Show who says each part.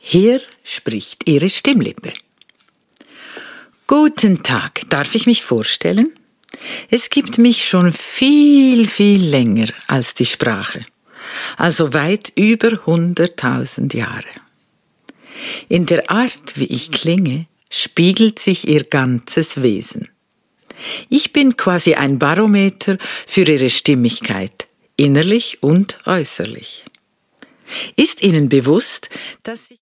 Speaker 1: Hier spricht Ihre Stimmlippe. Guten Tag, darf ich mich vorstellen? Es gibt mich schon viel, viel länger als die Sprache, also weit über 100.000 Jahre. In der Art, wie ich klinge, spiegelt sich Ihr ganzes Wesen. Ich bin quasi ein Barometer für Ihre Stimmigkeit, innerlich und äußerlich. Ist Ihnen bewusst, dass